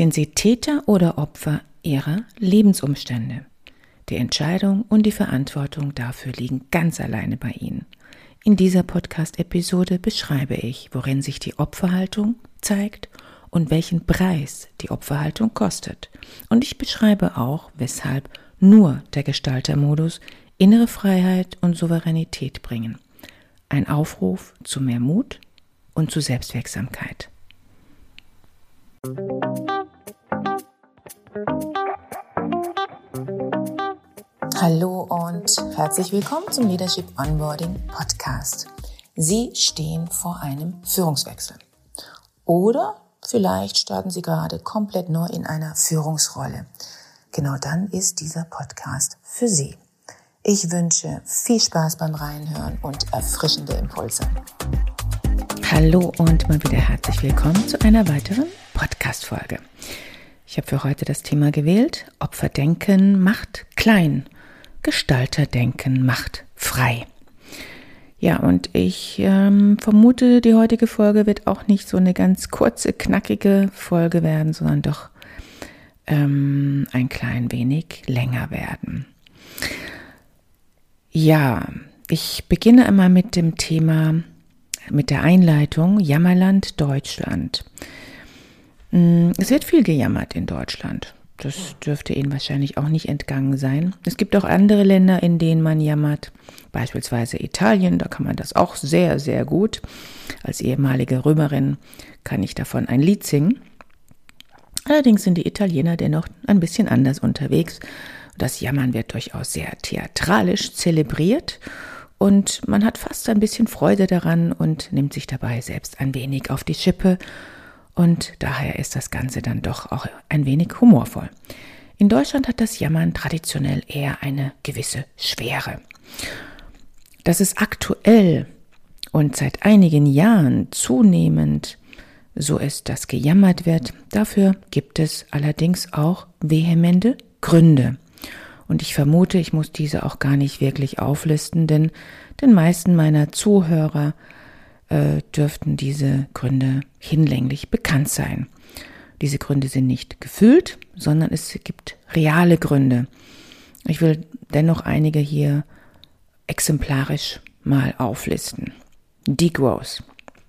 Sind Sie Täter oder Opfer Ihrer Lebensumstände? Die Entscheidung und die Verantwortung dafür liegen ganz alleine bei Ihnen. In dieser Podcast-Episode beschreibe ich, worin sich die Opferhaltung zeigt und welchen Preis die Opferhaltung kostet. Und ich beschreibe auch, weshalb nur der Gestaltermodus innere Freiheit und Souveränität bringen. Ein Aufruf zu mehr Mut und zu Selbstwirksamkeit. Hallo und herzlich willkommen zum Leadership Onboarding Podcast. Sie stehen vor einem Führungswechsel. Oder vielleicht starten Sie gerade komplett neu in einer Führungsrolle. Genau dann ist dieser Podcast für Sie. Ich wünsche viel Spaß beim Reinhören und erfrischende Impulse. Hallo und mal wieder herzlich willkommen zu einer weiteren Podcast-Folge. Ich habe für heute das Thema gewählt: Opferdenken macht klein, Gestalterdenken macht frei. Ja, und ich vermute, die heutige Folge wird auch nicht so eine ganz kurze, knackige Folge werden, sondern doch ein klein wenig länger werden. Ja, ich beginne einmal mit dem Thema, mit der Einleitung Jammerland Deutschland. Es wird viel gejammert in Deutschland. Das dürfte Ihnen wahrscheinlich auch nicht entgangen sein. Es gibt auch andere Länder, in denen man jammert, beispielsweise Italien, da kann man das auch sehr, sehr gut. Als ehemalige Römerin kann ich davon ein Lied singen. Allerdings sind die Italiener dennoch ein bisschen anders unterwegs. Das Jammern wird durchaus sehr theatralisch zelebriert und man hat fast ein bisschen Freude daran und nimmt sich dabei selbst ein wenig auf die Schippe. Und daher ist das Ganze dann doch auch ein wenig humorvoll. In Deutschland hat das Jammern traditionell eher eine gewisse Schwere. Dass es aktuell und seit einigen Jahren zunehmend so ist, dass gejammert wird, dafür gibt es allerdings auch vehemente Gründe. Und ich vermute, ich muss diese auch gar nicht wirklich auflisten, denn den meisten meiner Zuhörer dürften diese Gründe hinlänglich bekannt sein. Diese Gründe sind nicht gefühlt, sondern es gibt reale Gründe. Ich will dennoch einige hier exemplarisch mal auflisten. Degrowth,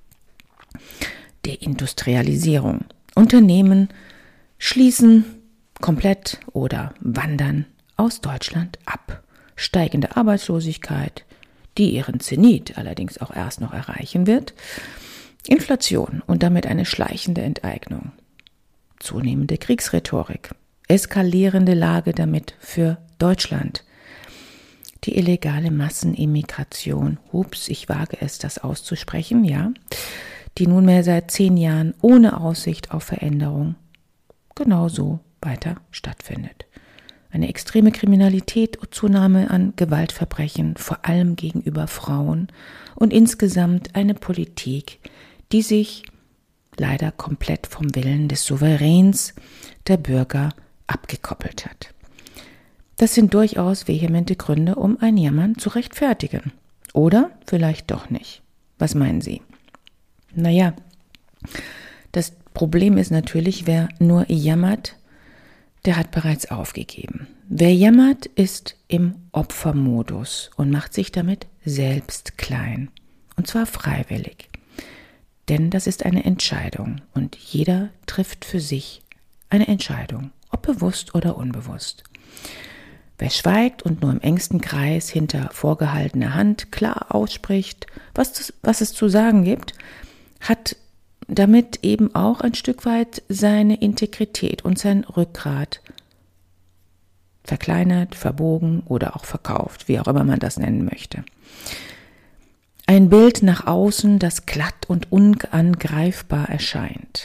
Deindustrialisierung. Unternehmen schließen komplett oder wandern aus Deutschland ab. Steigende Arbeitslosigkeit, die ihren Zenit allerdings auch erst noch erreichen wird. Inflation und damit eine schleichende Enteignung. Zunehmende Kriegsrhetorik. Eskalierende Lage damit für Deutschland. Die illegale Massenimmigration, ich wage es, das auszusprechen, ja, die nunmehr seit 10 Jahren ohne Aussicht auf Veränderung genauso weiter stattfindet. Eine extreme Kriminalität und Zunahme an Gewaltverbrechen, vor allem gegenüber Frauen und insgesamt eine Politik, die sich leider komplett vom Willen des Souveräns der Bürger abgekoppelt hat. Das sind durchaus vehemente Gründe, um ein Jammern zu rechtfertigen. Oder vielleicht doch nicht. Was meinen Sie? Naja, das Problem ist natürlich, wer nur jammert, der hat bereits aufgegeben. Wer jammert, ist im Opfermodus und macht sich damit selbst klein. Und zwar freiwillig. Denn das ist eine Entscheidung und jeder trifft für sich eine Entscheidung, ob bewusst oder unbewusst. Wer schweigt und nur im engsten Kreis hinter vorgehaltener Hand klar ausspricht, was es zu sagen gibt, hat damit eben auch ein Stück weit seine Integrität und sein Rückgrat verkleinert, verbogen oder auch verkauft, wie auch immer man das nennen möchte. Ein Bild nach außen, das glatt und unangreifbar erscheint.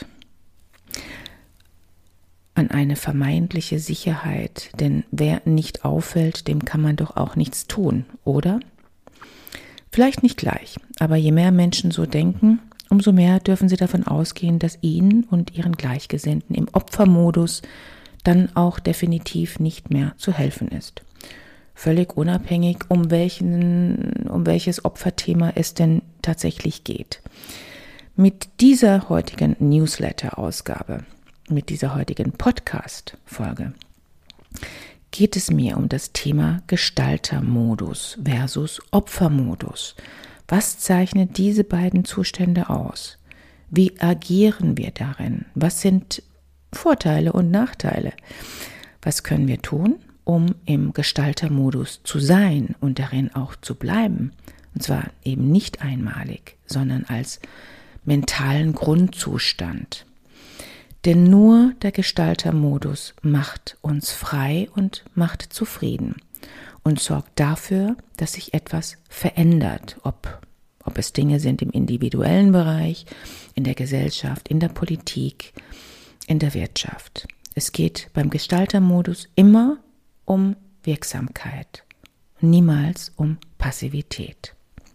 An eine vermeintliche Sicherheit, denn wer nicht auffällt, dem kann man doch auch nichts tun, oder? Vielleicht nicht gleich, aber je mehr Menschen so denken, umso mehr dürfen Sie davon ausgehen, dass Ihnen und Ihren Gleichgesinnten im Opfermodus dann auch definitiv nicht mehr zu helfen ist. Völlig unabhängig, um welches Opferthema es denn tatsächlich geht. Mit dieser heutigen Newsletter-Ausgabe mit dieser heutigen Podcast-Folge geht es mir um das Thema Gestaltermodus versus Opfermodus. Was zeichnet diese beiden Zustände aus? Wie agieren wir darin? Was sind Vorteile und Nachteile? Was können wir tun, um im Gestaltermodus zu sein und darin auch zu bleiben? Und zwar eben nicht einmalig, sondern als mentalen Grundzustand. Denn nur der Gestaltermodus macht uns frei und macht zufrieden und sorgt dafür, dass sich etwas verändert, ob es Dinge sind im individuellen Bereich, in der Gesellschaft, in der Politik, in der Wirtschaft. Es geht beim Gestaltermodus immer um Wirksamkeit, niemals um Passivität.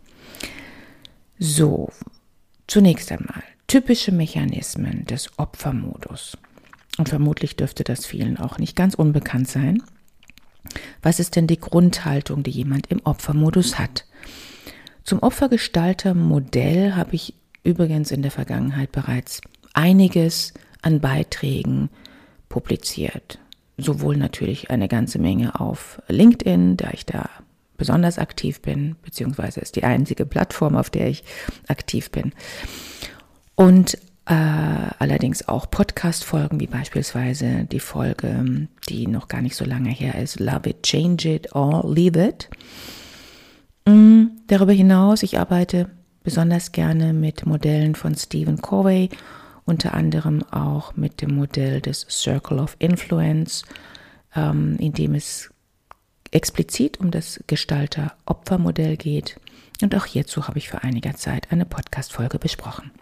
So, zunächst einmal typische Mechanismen des Opfermodus. Und vermutlich dürfte das vielen auch nicht ganz unbekannt sein. Was ist denn die Grundhaltung, die jemand im Opfermodus hat? Zum Opfergestaltermodell habe ich übrigens in der Vergangenheit bereits einiges an Beiträgen publiziert. Sowohl natürlich eine ganze Menge auf LinkedIn, da ich da besonders aktiv bin, beziehungsweise ist die einzige Plattform, auf der ich aktiv bin. Und allerdings auch Podcast-Folgen, wie beispielsweise die Folge, die noch gar nicht so lange her ist, Love It, Change It or Leave It. Darüber hinaus, ich arbeite besonders gerne mit Modellen von Stephen Covey, unter anderem auch mit dem Modell des Circle of Influence, in dem es explizit um das Gestalter-Opfer-Modell geht. Und auch hierzu habe ich vor einiger Zeit eine Podcast-Folge besprochen.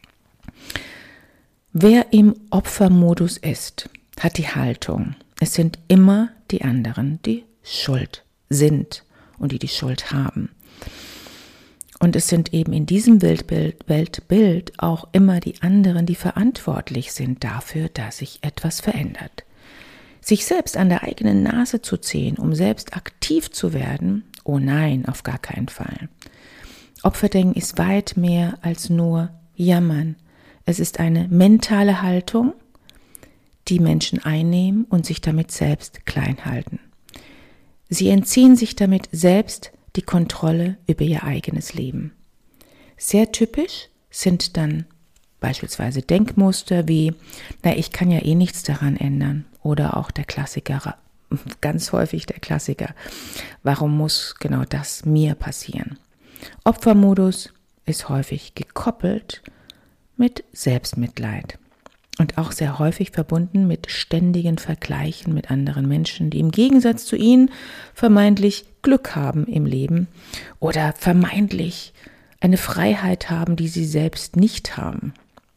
Wer im Opfermodus ist, hat die Haltung, es sind immer die anderen, die schuld sind und die Schuld haben. Und es sind eben in diesem Weltbild auch immer die anderen, die verantwortlich sind dafür, dass sich etwas verändert. Sich selbst an der eigenen Nase zu ziehen, um selbst aktiv zu werden, oh nein, auf gar keinen Fall. Opferdenken ist weit mehr als nur Jammern. Es ist eine mentale Haltung, die Menschen einnehmen und sich damit selbst klein halten. Sie entziehen sich damit selbst die Kontrolle über ihr eigenes Leben. Sehr typisch sind dann beispielsweise Denkmuster wie, ich kann ja eh nichts daran ändern, oder auch der Klassiker, ganz häufig der Klassiker, warum muss genau das mir passieren? Opfermodus ist häufig gekoppelt mit Selbstmitleid und auch sehr häufig verbunden mit ständigen Vergleichen mit anderen Menschen, die im Gegensatz zu ihnen vermeintlich Glück haben im Leben oder vermeintlich eine Freiheit haben, die sie selbst nicht haben.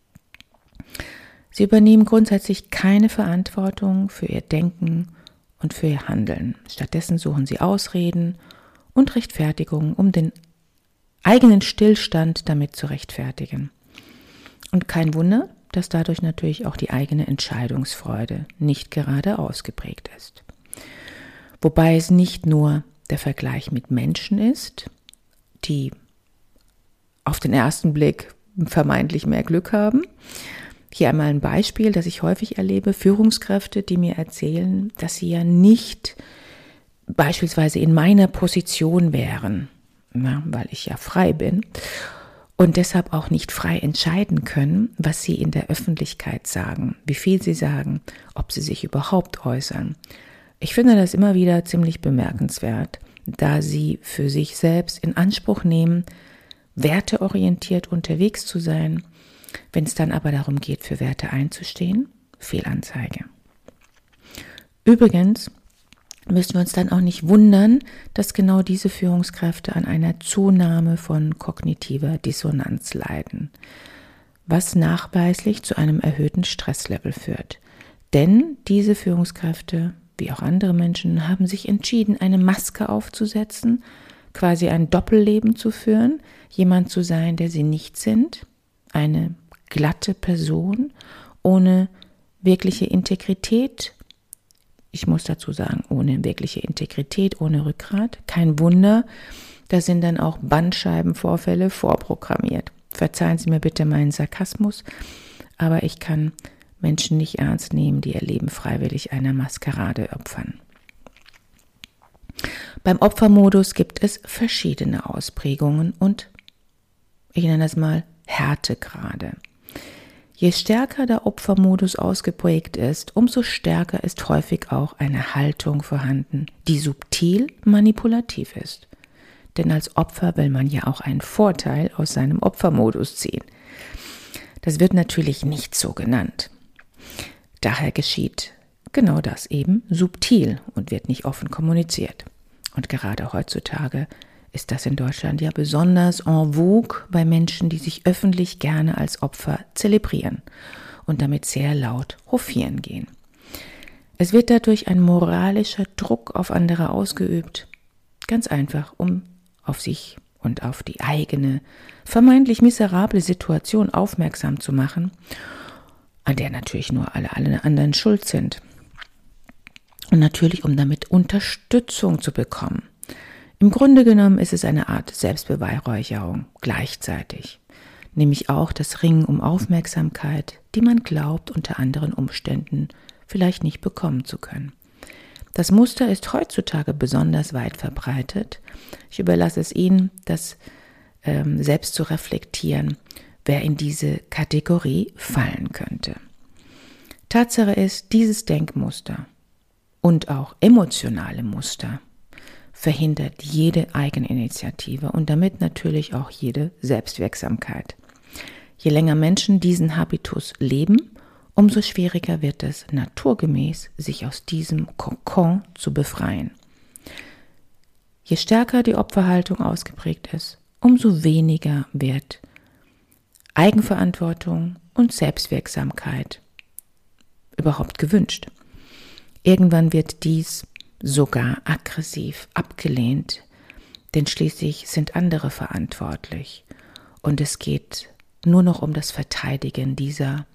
Sie übernehmen grundsätzlich keine Verantwortung für ihr Denken und für ihr Handeln. Stattdessen suchen sie Ausreden und Rechtfertigungen, um den eigenen Stillstand damit zu rechtfertigen. Und kein Wunder, dass dadurch natürlich auch die eigene Entscheidungsfreude nicht gerade ausgeprägt ist. Wobei es nicht nur der Vergleich mit Menschen ist, die auf den ersten Blick vermeintlich mehr Glück haben. Hier einmal ein Beispiel, das ich häufig erlebe, Führungskräfte, die mir erzählen, dass sie ja nicht beispielsweise in meiner Position wären, weil ich ja frei bin und deshalb auch nicht frei entscheiden können, was sie in der Öffentlichkeit sagen, wie viel sie sagen, ob sie sich überhaupt äußern. Ich finde das immer wieder ziemlich bemerkenswert, da sie für sich selbst in Anspruch nehmen, werteorientiert unterwegs zu sein. Wenn es dann aber darum geht, für Werte einzustehen, Fehlanzeige. Übrigens müssen wir uns dann auch nicht wundern, dass genau diese Führungskräfte an einer Zunahme von kognitiver Dissonanz leiden, was nachweislich zu einem erhöhten Stresslevel führt. Denn diese Führungskräfte, wie auch andere Menschen, haben sich entschieden, eine Maske aufzusetzen, quasi ein Doppelleben zu führen, jemand zu sein, der sie nicht sind, eine glatte Person ohne wirkliche Integrität. Ich muss dazu sagen, ohne wirkliche Integrität, ohne Rückgrat. Kein Wunder, da sind dann auch Bandscheibenvorfälle vorprogrammiert. Verzeihen Sie mir bitte meinen Sarkasmus, aber ich kann Menschen nicht ernst nehmen, die ihr Leben freiwillig einer Maskerade opfern. Beim Opfermodus gibt es verschiedene Ausprägungen und ich nenne das mal Härtegrade. Je stärker der Opfermodus ausgeprägt ist, umso stärker ist häufig auch eine Haltung vorhanden, die subtil manipulativ ist. Denn als Opfer will man ja auch einen Vorteil aus seinem Opfermodus ziehen. Das wird natürlich nicht so genannt. Daher geschieht genau das eben subtil und wird nicht offen kommuniziert. Und gerade heutzutage ist das in Deutschland ja besonders en vogue bei Menschen, die sich öffentlich gerne als Opfer zelebrieren und damit sehr laut hofieren gehen. Es wird dadurch ein moralischer Druck auf andere ausgeübt, ganz einfach, um auf sich und auf die eigene, vermeintlich miserable Situation aufmerksam zu machen, an der natürlich nur alle anderen schuld sind. Und natürlich, um damit Unterstützung zu bekommen. Im Grunde genommen ist es eine Art Selbstbeweihräucherung gleichzeitig, nämlich auch das Ringen um Aufmerksamkeit, die man glaubt, unter anderen Umständen vielleicht nicht bekommen zu können. Das Muster ist heutzutage besonders weit verbreitet. Ich überlasse es Ihnen, das selbst zu reflektieren, wer in diese Kategorie fallen könnte. Tatsache ist, dieses Denkmuster und auch emotionale Muster verhindert jede Eigeninitiative und damit natürlich auch jede Selbstwirksamkeit. Je länger Menschen diesen Habitus leben, umso schwieriger wird es naturgemäß, sich aus diesem Kokon zu befreien. Je stärker die Opferhaltung ausgeprägt ist, umso weniger wird Eigenverantwortung und Selbstwirksamkeit überhaupt gewünscht. Irgendwann wird dies sogar aggressiv abgelehnt, denn schließlich sind andere verantwortlich und es geht nur noch um das Verteidigen dieser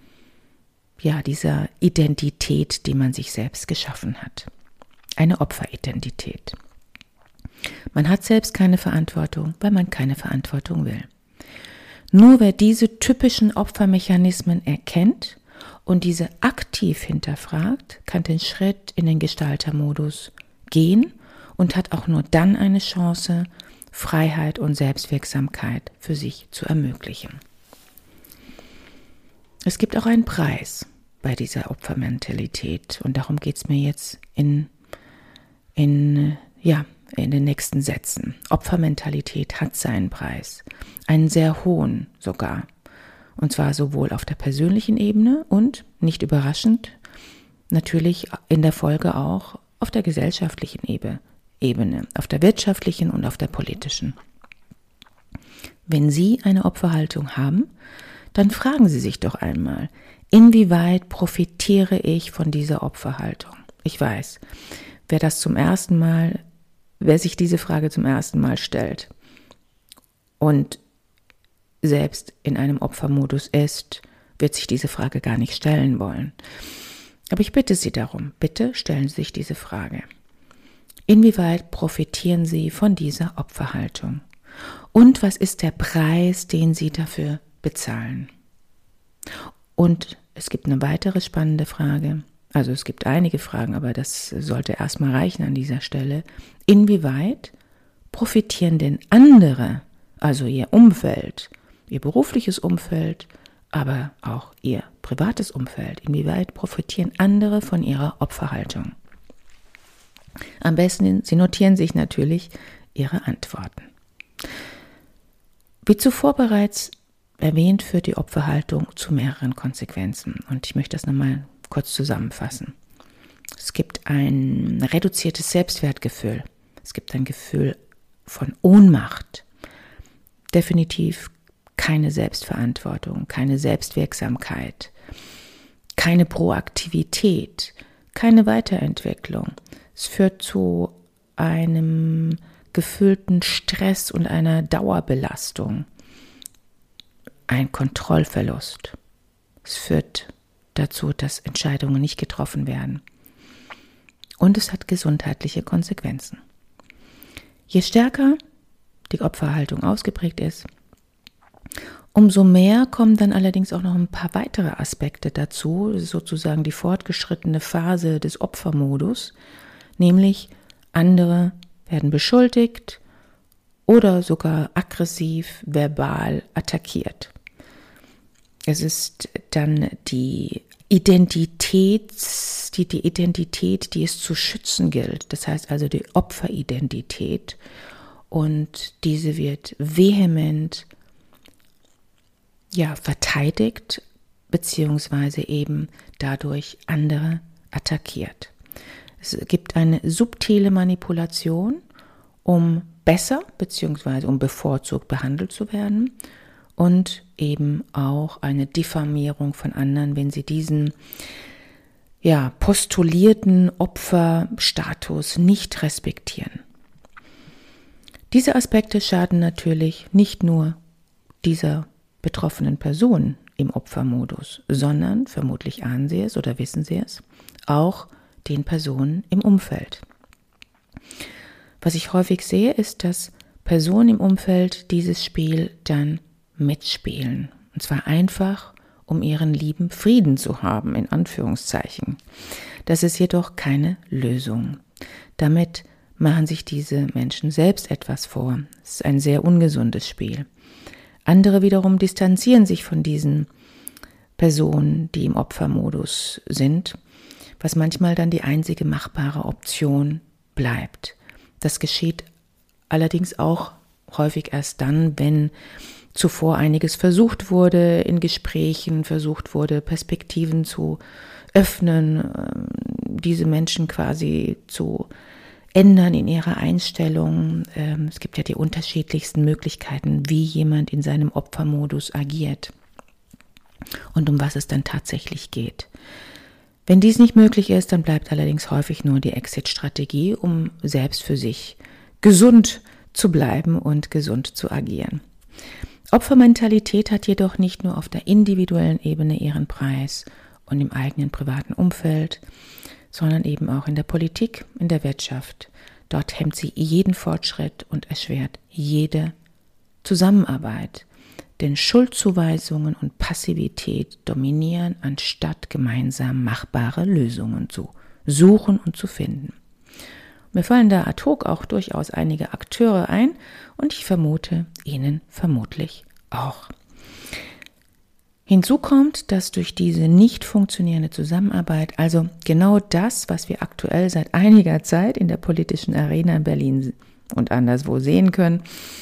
Identität, die man sich selbst geschaffen hat. Eine Opferidentität. Man hat selbst keine Verantwortung, weil man keine Verantwortung will. Nur wer diese typischen Opfermechanismen erkennt und diese aktiv hinterfragt, kann den Schritt in den Gestaltermodus gehen und hat auch nur dann eine Chance, Freiheit und Selbstwirksamkeit für sich zu ermöglichen. Es gibt auch einen Preis bei dieser Opfermentalität und darum geht es mir jetzt in den nächsten Sätzen. Opfermentalität hat seinen Preis, einen sehr hohen sogar, und zwar sowohl auf der persönlichen Ebene und, nicht überraschend, natürlich in der Folge auch auf der gesellschaftlichen Ebene, auf der wirtschaftlichen und auf der politischen. Wenn Sie eine Opferhaltung haben, dann fragen Sie sich doch einmal, inwieweit profitiere ich von dieser Opferhaltung? Ich weiß, wer sich diese Frage zum ersten Mal stellt und selbst in einem Opfermodus ist, wird sich diese Frage gar nicht stellen wollen. Aber ich bitte Sie darum, bitte stellen Sie sich diese Frage. Inwieweit profitieren Sie von dieser Opferhaltung? Und was ist der Preis, den Sie dafür bezahlen? Und es gibt eine weitere spannende Frage, also es gibt einige Fragen, aber das sollte erstmal reichen an dieser Stelle. Inwieweit profitieren denn andere, also Ihr Umfeld, Ihr berufliches Umfeld, aber auch Ihr privates Umfeld, inwieweit profitieren andere von Ihrer Opferhaltung? Am besten, Sie notieren sich natürlich Ihre Antworten. Wie zuvor bereits erwähnt, führt die Opferhaltung zu mehreren Konsequenzen. Und ich möchte das nochmal kurz zusammenfassen. Es gibt ein reduziertes Selbstwertgefühl. Es gibt ein Gefühl von Ohnmacht. Definitiv keine Selbstverantwortung, keine Selbstwirksamkeit, keine Proaktivität, keine Weiterentwicklung. Es führt zu einem gefühlten Stress und einer Dauerbelastung. Ein Kontrollverlust. Es führt dazu, dass Entscheidungen nicht getroffen werden. Und es hat gesundheitliche Konsequenzen. Je stärker die Opferhaltung ausgeprägt ist, Umso mehr kommen dann allerdings auch noch ein paar weitere Aspekte dazu, das ist sozusagen die fortgeschrittene Phase des Opfermodus, nämlich andere werden beschuldigt oder sogar aggressiv, verbal attackiert. Es ist dann die Identität, die es zu schützen gilt, das heißt also die Opferidentität, und diese wird vehement verteidigt, beziehungsweise eben dadurch andere attackiert. Es gibt eine subtile Manipulation, um besser beziehungsweise um bevorzugt behandelt zu werden, und eben auch eine Diffamierung von anderen, wenn sie diesen postulierten Opferstatus nicht respektieren. Diese Aspekte schaden natürlich nicht nur dieser betroffenen Person im Opfermodus, sondern, vermutlich ahnen Sie es oder wissen Sie es, auch den Personen im Umfeld. Was ich häufig sehe, ist, dass Personen im Umfeld dieses Spiel dann mitspielen. Und zwar einfach, um ihren lieben Frieden zu haben, in Anführungszeichen. Das ist jedoch keine Lösung. Damit machen sich diese Menschen selbst etwas vor. Es ist ein sehr ungesundes Spiel. Andere wiederum distanzieren sich von diesen Personen, die im Opfermodus sind, was manchmal dann die einzige machbare Option bleibt. Das geschieht allerdings auch häufig erst dann, wenn zuvor einiges versucht wurde, in Gesprächen versucht wurde, Perspektiven zu öffnen, diese Menschen quasi zu ändern in ihrer Einstellung. Es gibt ja die unterschiedlichsten Möglichkeiten, wie jemand in seinem Opfermodus agiert und um was es dann tatsächlich geht. Wenn dies nicht möglich ist, dann bleibt allerdings häufig nur die Exit-Strategie, um selbst für sich gesund zu bleiben und gesund zu agieren. Opfermentalität hat jedoch nicht nur auf der individuellen Ebene ihren Preis und im eigenen privaten Umfeld, sondern eben auch in der Politik, in der Wirtschaft. Dort hemmt sie jeden Fortschritt und erschwert jede Zusammenarbeit. Denn Schuldzuweisungen und Passivität dominieren, anstatt gemeinsam machbare Lösungen zu suchen und zu finden. Mir fallen da ad hoc auch durchaus einige Akteure ein und ich vermute, Ihnen vermutlich auch. Hinzu kommt, dass durch diese nicht funktionierende Zusammenarbeit, also genau das, was wir aktuell seit einiger Zeit in der politischen Arena in Berlin und anderswo sehen können,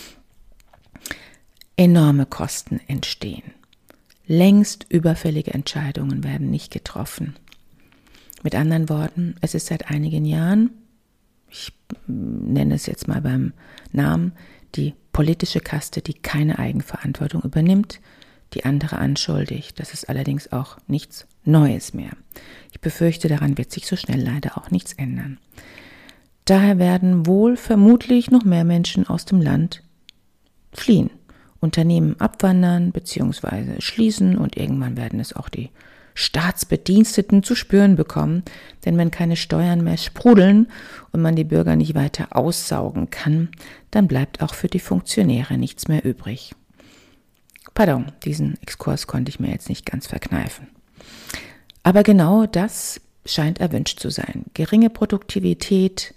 enorme Kosten entstehen. Längst überfällige Entscheidungen werden nicht getroffen. Mit anderen Worten, es ist seit einigen Jahren, ich nenne es jetzt mal beim Namen, die politische Kaste, die keine Eigenverantwortung übernimmt, die andere anschuldigt. Das ist allerdings auch nichts Neues mehr. Ich befürchte, daran wird sich so schnell leider auch nichts ändern. Daher werden wohl vermutlich noch mehr Menschen aus dem Land fliehen, Unternehmen abwandern bzw. schließen und irgendwann werden es auch die Staatsbediensteten zu spüren bekommen, denn wenn keine Steuern mehr sprudeln und man die Bürger nicht weiter aussaugen kann, dann bleibt auch für die Funktionäre nichts mehr übrig. Pardon, diesen Exkurs konnte ich mir jetzt nicht ganz verkneifen. Aber genau das scheint erwünscht zu sein. Geringe Produktivität,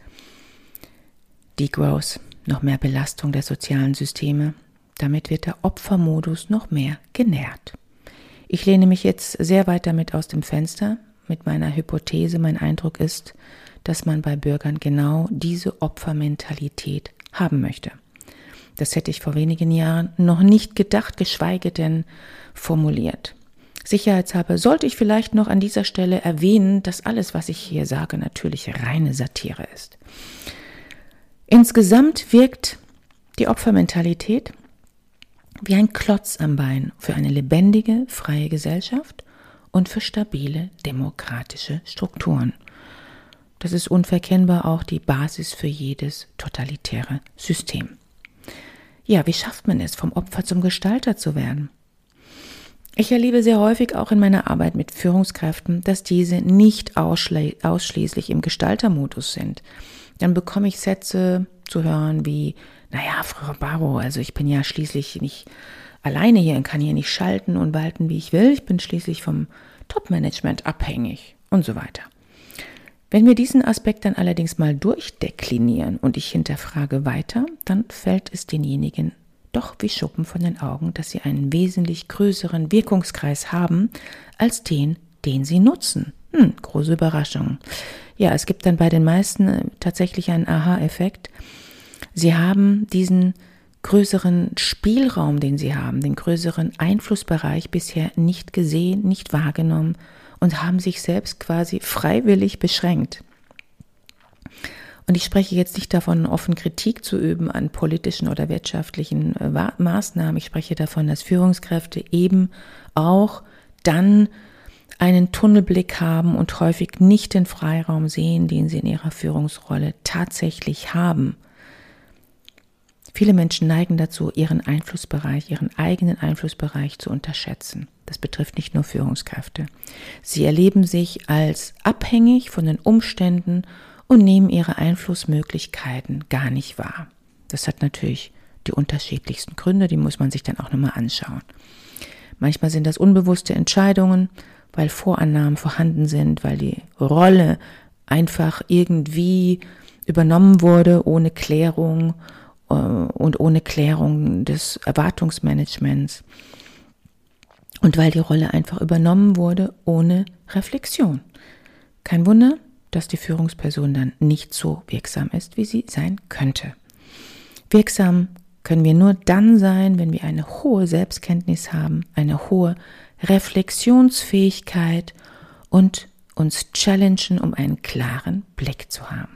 Degrowth, noch mehr Belastung der sozialen Systeme. Damit wird der Opfermodus noch mehr genährt. Ich lehne mich jetzt sehr weit damit aus dem Fenster mit meiner Hypothese. Mein Eindruck ist, dass man bei Bürgern genau diese Opfermentalität haben möchte. Das hätte ich vor wenigen Jahren noch nicht gedacht, geschweige denn formuliert. Sicherheitshalber sollte ich vielleicht noch an dieser Stelle erwähnen, dass alles, was ich hier sage, natürlich reine Satire ist. Insgesamt wirkt die Opfermentalität wie ein Klotz am Bein für eine lebendige, freie Gesellschaft und für stabile, demokratische Strukturen. Das ist unverkennbar auch die Basis für jedes totalitäre System. Ja, wie schafft man es, vom Opfer zum Gestalter zu werden? Ich erlebe sehr häufig auch in meiner Arbeit mit Führungskräften, dass diese nicht ausschließlich im Gestaltermodus sind. Dann bekomme ich Sätze zu hören wie, naja, Frau Barrow, also ich bin ja schließlich nicht alleine hier und kann hier nicht schalten und walten, wie ich will. Ich bin schließlich vom Top-Management abhängig und so weiter. Wenn wir diesen Aspekt dann allerdings mal durchdeklinieren und ich hinterfrage weiter, dann fällt es denjenigen doch wie Schuppen von den Augen, dass sie einen wesentlich größeren Wirkungskreis haben als den sie nutzen. Große Überraschung. Ja, es gibt dann bei den meisten tatsächlich einen Aha-Effekt. Sie haben diesen größeren Spielraum, den sie haben, den größeren Einflussbereich bisher nicht gesehen, nicht wahrgenommen und haben sich selbst quasi freiwillig beschränkt. Und ich spreche jetzt nicht davon, offen Kritik zu üben an politischen oder wirtschaftlichen Maßnahmen. Ich spreche davon, dass Führungskräfte eben auch dann einen Tunnelblick haben und häufig nicht den Freiraum sehen, den sie in ihrer Führungsrolle tatsächlich haben. Viele Menschen neigen dazu, ihren eigenen Einflussbereich zu unterschätzen. Das betrifft nicht nur Führungskräfte. Sie erleben sich als abhängig von den Umständen und nehmen ihre Einflussmöglichkeiten gar nicht wahr. Das hat natürlich die unterschiedlichsten Gründe, die muss man sich dann auch nochmal anschauen. Manchmal sind das unbewusste Entscheidungen, weil Vorannahmen vorhanden sind, weil die Rolle einfach irgendwie übernommen wurde, ohne Klärung und ohne Klärung des Erwartungsmanagements. Und weil die Rolle einfach übernommen wurde, ohne Reflexion. Kein Wunder, dass die Führungsperson dann nicht so wirksam ist, wie sie sein könnte. Wirksam können wir nur dann sein, wenn wir eine hohe Selbstkenntnis haben, eine hohe Reflexionsfähigkeit und uns challengen, um einen klaren Blick zu haben.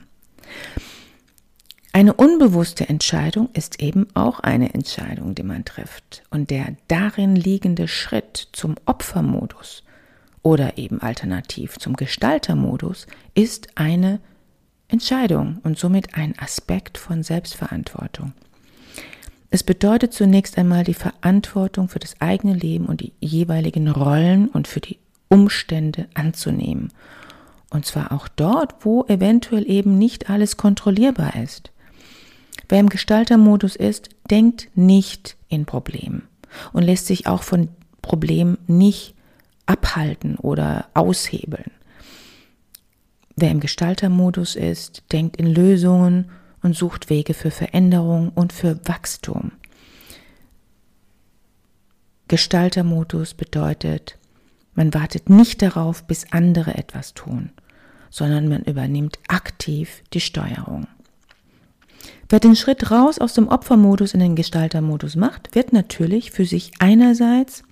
Eine unbewusste Entscheidung ist eben auch eine Entscheidung, die man trifft. Und der darin liegende Schritt zum Opfermodus oder eben alternativ zum Gestaltermodus ist eine Entscheidung und somit ein Aspekt von Selbstverantwortung. Es bedeutet zunächst einmal die Verantwortung für das eigene Leben und die jeweiligen Rollen und für die Umstände anzunehmen. Und zwar auch dort, wo eventuell eben nicht alles kontrollierbar ist. Wer im Gestaltermodus ist, denkt nicht in Problemen und lässt sich auch von Problemen nicht abhalten oder aushebeln. Wer im Gestaltermodus ist, denkt in Lösungen und sucht Wege für Veränderung und für Wachstum. Gestaltermodus bedeutet, man wartet nicht darauf, bis andere etwas tun, sondern man übernimmt aktiv die Steuerung. Wer den Schritt raus aus dem Opfermodus in den Gestaltermodus macht, wird natürlich für sich einerseits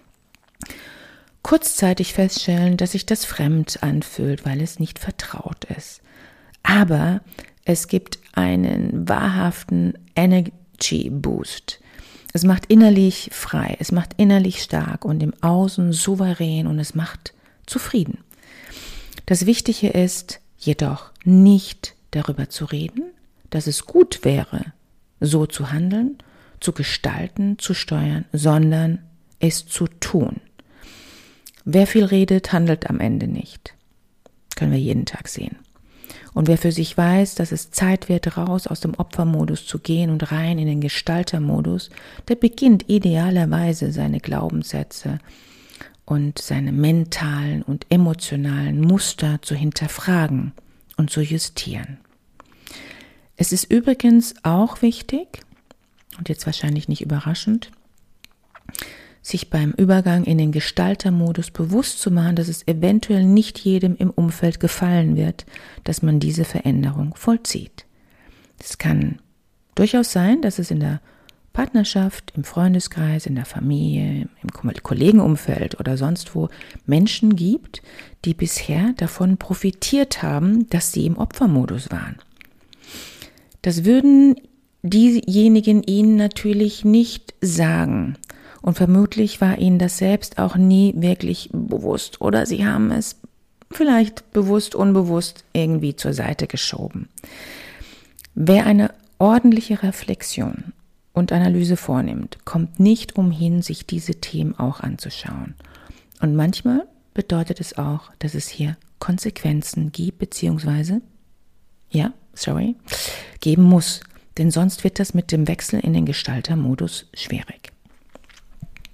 kurzzeitig feststellen, dass sich das fremd anfühlt, weil es nicht vertraut ist. Aber es gibt einen wahrhaften Energy Boost. Es macht innerlich frei, es macht innerlich stark und im Außen souverän und es macht zufrieden. Das Wichtige ist jedoch nicht darüber zu reden, dass es gut wäre, so zu handeln, zu gestalten, zu steuern, sondern es zu tun. Wer viel redet, handelt am Ende nicht. Können wir jeden Tag sehen. Und wer für sich weiß, dass es Zeit wird, raus aus dem Opfermodus zu gehen und rein in den Gestaltermodus, der beginnt idealerweise seine Glaubenssätze und seine mentalen und emotionalen Muster zu hinterfragen und zu justieren. Es ist übrigens auch wichtig, und jetzt wahrscheinlich nicht überraschend, sich beim Übergang in den Gestaltermodus bewusst zu machen, dass es eventuell nicht jedem im Umfeld gefallen wird, dass man diese Veränderung vollzieht. Es kann durchaus sein, dass es in der Partnerschaft, im Freundeskreis, in der Familie, im Kollegenumfeld oder sonst wo Menschen gibt, die bisher davon profitiert haben, dass sie im Opfermodus waren. Das würden diejenigen ihnen natürlich nicht sagen. Und vermutlich war ihnen das selbst auch nie wirklich bewusst oder sie haben es vielleicht bewusst, unbewusst irgendwie zur Seite geschoben. Wer eine ordentliche Reflexion und Analyse vornimmt, kommt nicht umhin, sich diese Themen auch anzuschauen. Und manchmal bedeutet es auch, dass es hier Konsequenzen gibt, beziehungsweise, geben muss. Denn sonst wird das mit dem Wechsel in den Gestaltermodus schwierig.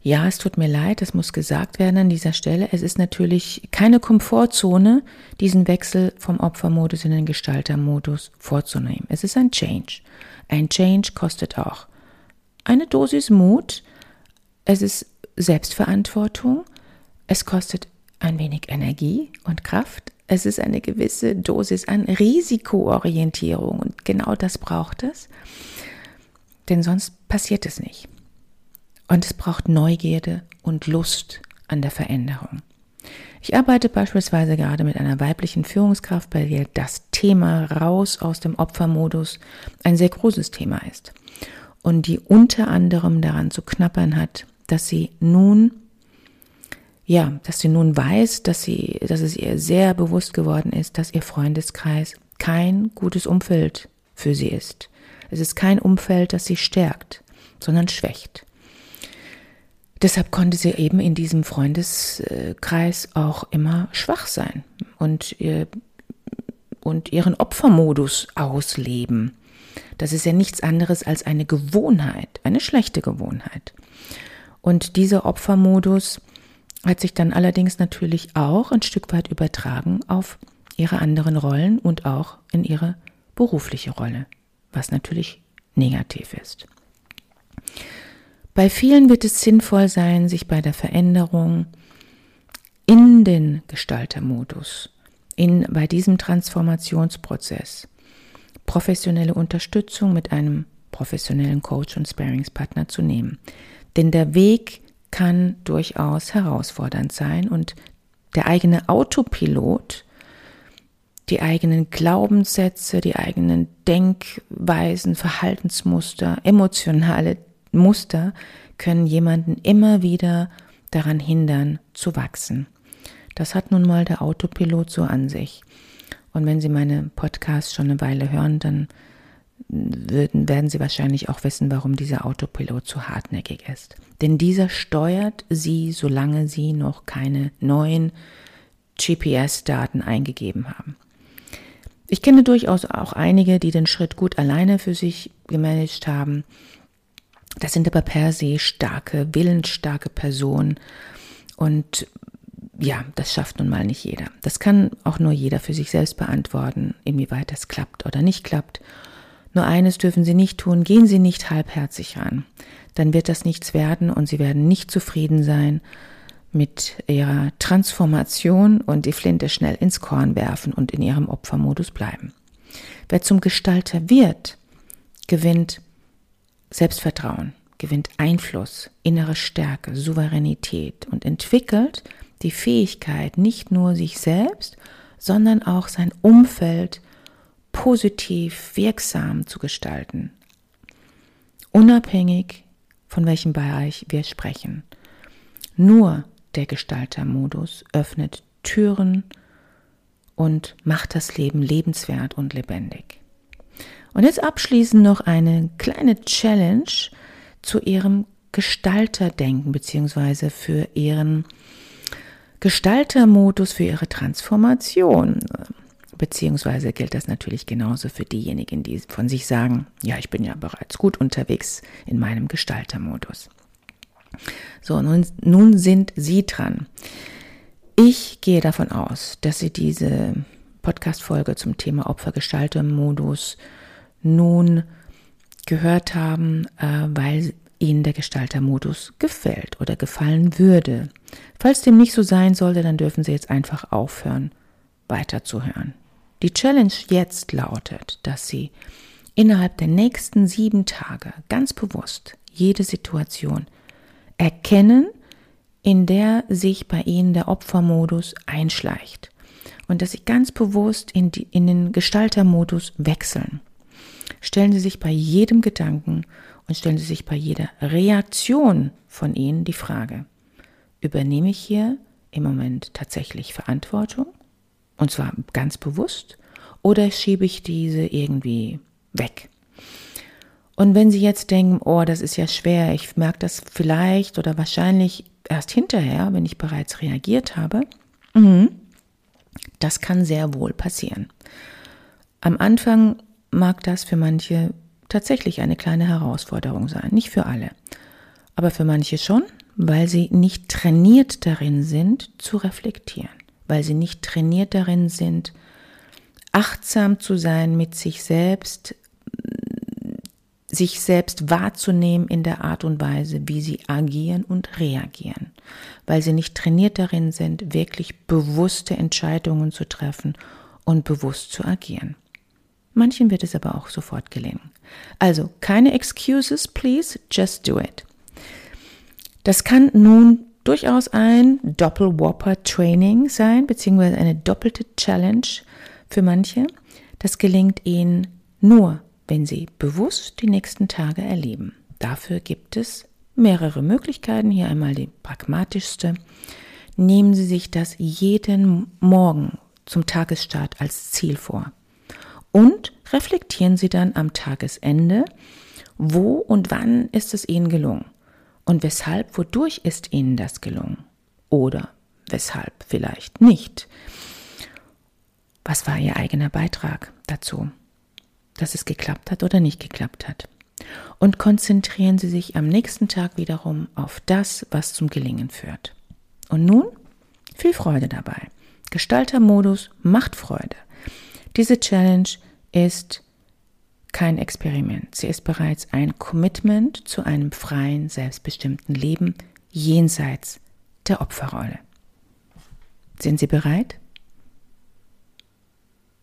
Ja, es tut mir leid, das muss gesagt werden an dieser Stelle. Es ist natürlich keine Komfortzone, diesen Wechsel vom Opfermodus in den Gestaltermodus vorzunehmen. Es ist ein Change. Ein Change kostet auch eine Dosis Mut. Es ist Selbstverantwortung. Es kostet ein wenig Energie und Kraft. Es ist eine gewisse Dosis an Risikoorientierung und genau das braucht es. Denn sonst passiert es nicht. Und es braucht Neugierde und Lust an der Veränderung. Ich arbeite beispielsweise gerade mit einer weiblichen Führungskraft, bei der das Thema raus aus dem Opfermodus ein sehr großes Thema ist. Und die unter anderem daran zu knabbern hat, dass sie nun weiß, dass es ihr sehr bewusst geworden ist, dass ihr Freundeskreis kein gutes Umfeld für sie ist. Es ist kein Umfeld, das sie stärkt, sondern schwächt. Deshalb konnte sie eben in diesem Freundeskreis auch immer schwach sein und ihren Opfermodus ausleben. Das ist ja nichts anderes als eine Gewohnheit, eine schlechte Gewohnheit. Und dieser Opfermodus hat sich dann allerdings natürlich auch ein Stück weit übertragen auf ihre anderen Rollen und auch in ihre berufliche Rolle, was natürlich negativ ist. Bei vielen wird es sinnvoll sein, sich bei der Veränderung in den Gestaltermodus, bei diesem Transformationsprozess, professionelle Unterstützung mit einem professionellen Coach und Sparringspartner zu nehmen. Denn der Weg kann durchaus herausfordernd sein und der eigene Autopilot, die eigenen Glaubenssätze, die eigenen Denkweisen, Verhaltensmuster, emotionale Muster können jemanden immer wieder daran hindern, zu wachsen. Das hat nun mal der Autopilot so an sich. Und wenn Sie meine Podcasts schon eine Weile hören, dann werden Sie wahrscheinlich auch wissen, warum dieser Autopilot so hartnäckig ist. Denn dieser steuert Sie, solange Sie noch keine neuen GPS-Daten eingegeben haben. Ich kenne durchaus auch einige, die den Schritt gut alleine für sich gemanagt haben. Das sind aber per se starke, willensstarke Personen und ja, das schafft nun mal nicht jeder. Das kann auch nur jeder für sich selbst beantworten, inwieweit das klappt oder nicht klappt. Nur eines dürfen Sie nicht tun, gehen Sie nicht halbherzig ran. Dann wird das nichts werden und Sie werden nicht zufrieden sein mit Ihrer Transformation und die Flinte schnell ins Korn werfen und in Ihrem Opfermodus bleiben. Wer zum Gestalter wird, gewinnt Selbstvertrauen, gewinnt Einfluss, innere Stärke, Souveränität und entwickelt die Fähigkeit, nicht nur sich selbst, sondern auch sein Umfeld positiv, wirksam zu gestalten. Unabhängig von welchem Bereich wir sprechen. Nur der Gestaltermodus öffnet Türen und macht das Leben lebenswert und lebendig. Und jetzt abschließend noch eine kleine Challenge zu Ihrem Gestalterdenken bzw. für Ihren Gestaltermodus, für Ihre Transformation. Beziehungsweise gilt das natürlich genauso für diejenigen, die von sich sagen, ja, ich bin ja bereits gut unterwegs in meinem Gestaltermodus. So, nun sind Sie dran. Ich gehe davon aus, dass Sie diese Podcast-Folge zum Thema Opfer-Gestalter-Modus nun gehört haben, weil Ihnen der Gestalter-Modus gefällt oder gefallen würde. Falls dem nicht so sein sollte, dann dürfen Sie jetzt einfach aufhören, weiterzuhören. Die Challenge jetzt lautet, dass Sie innerhalb der nächsten 7 Tage ganz bewusst jede Situation erkennen, in der sich bei Ihnen der Opfermodus einschleicht und dass Sie ganz bewusst in den Gestaltermodus wechseln. Stellen Sie sich bei jedem Gedanken und stellen Sie sich bei jeder Reaktion von Ihnen die Frage, übernehme ich hier im Moment tatsächlich Verantwortung? Und zwar ganz bewusst, oder schiebe ich diese irgendwie weg? Und wenn Sie jetzt denken, oh, das ist ja schwer, ich merke das vielleicht oder wahrscheinlich erst hinterher, wenn ich bereits reagiert habe, das kann sehr wohl passieren. Am Anfang mag das für manche tatsächlich eine kleine Herausforderung sein, nicht für alle, aber für manche schon, weil sie nicht trainiert darin sind, zu reflektieren, weil sie nicht trainiert darin sind, achtsam zu sein mit sich selbst wahrzunehmen in der Art und Weise, wie sie agieren und reagieren, weil sie nicht trainiert darin sind, wirklich bewusste Entscheidungen zu treffen und bewusst zu agieren. Manchen wird es aber auch sofort gelingen. Also keine excuses, please, just do it. Das kann nun durchaus ein Doppel-Whopper-Training sein, beziehungsweise eine doppelte Challenge für manche. Das gelingt ihnen nur, wenn sie bewusst die nächsten Tage erleben. Dafür gibt es mehrere Möglichkeiten. Hier einmal die pragmatischste. Nehmen Sie sich das jeden Morgen zum Tagesstart als Ziel vor. Und reflektieren Sie dann am Tagesende, wo und wann ist es Ihnen gelungen. Und weshalb, wodurch ist Ihnen das gelungen? Oder weshalb vielleicht nicht? Was war Ihr eigener Beitrag dazu, dass es geklappt hat oder nicht geklappt hat? Und konzentrieren Sie sich am nächsten Tag wiederum auf das, was zum Gelingen führt. Und nun viel Freude dabei. Gestaltermodus macht Freude. Diese Challenge ist kein Experiment. Sie ist bereits ein Commitment zu einem freien, selbstbestimmten Leben jenseits der Opferrolle. Sind Sie bereit?